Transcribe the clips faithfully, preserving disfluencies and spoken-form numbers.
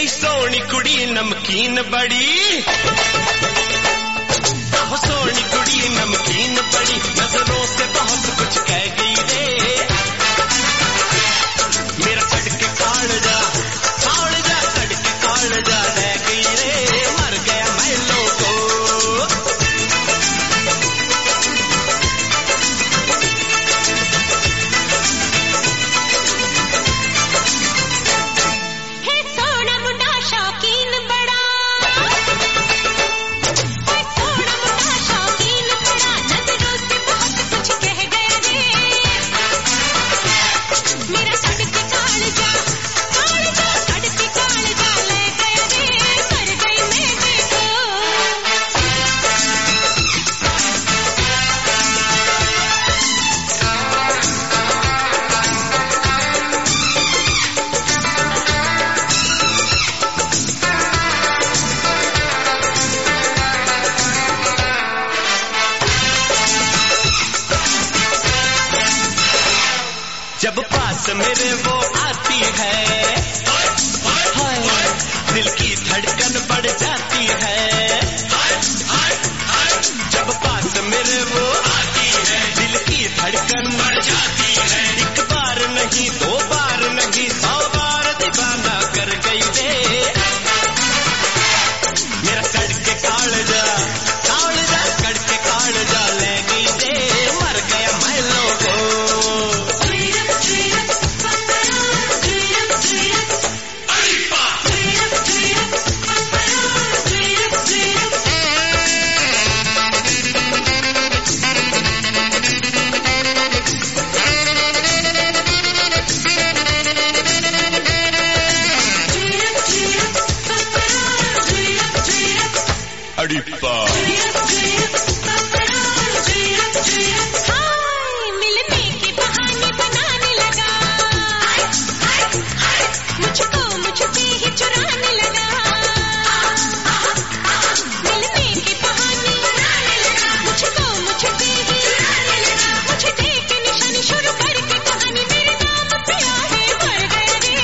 सोनी कुड़ी नमकीन बड़ी, हो सोनी कुड़ी नमकीन बड़ी, नजरों से बहुत कुछ कह गई रे। मेरा सड़के कालजा कालजा सड़के कालजा रह गई रे, मर गया मैं लोगो। जब पास मेरे वो आती है, हाय दिल की धड़कन बढ़ जाती है। जब पास मेरे वो आती है, दिल की धड़कन बढ़ जाती है। एक बार नहीं दो बार नहीं सौ बार दीवाना कर गई रे। मेरा सड़के कालजा कालजा सड़के कालजा ले गई रे, मर गया मैं लोगो। अड़िप्पा मिलने के बहाने बनाने लगा, मुझको मुझसे ही चुराने लगा। मिलने के बहाने बनाने लगा, मुझको मुझसे ही चुराने लगा। मुझे देख के निशानी शुरू करके कहानी मेरे नाम पे आहे भर गया रे।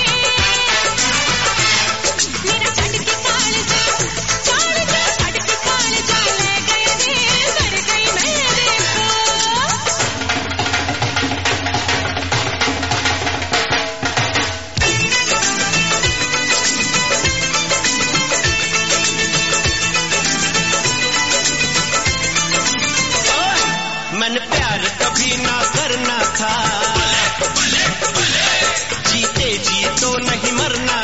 मेरा सड़के कालजा कालजा सड़के कालजा ले गया रे, मर गई मैं देखो। मन प्यार कभी ना करना था, जीते जी तो नहीं मरना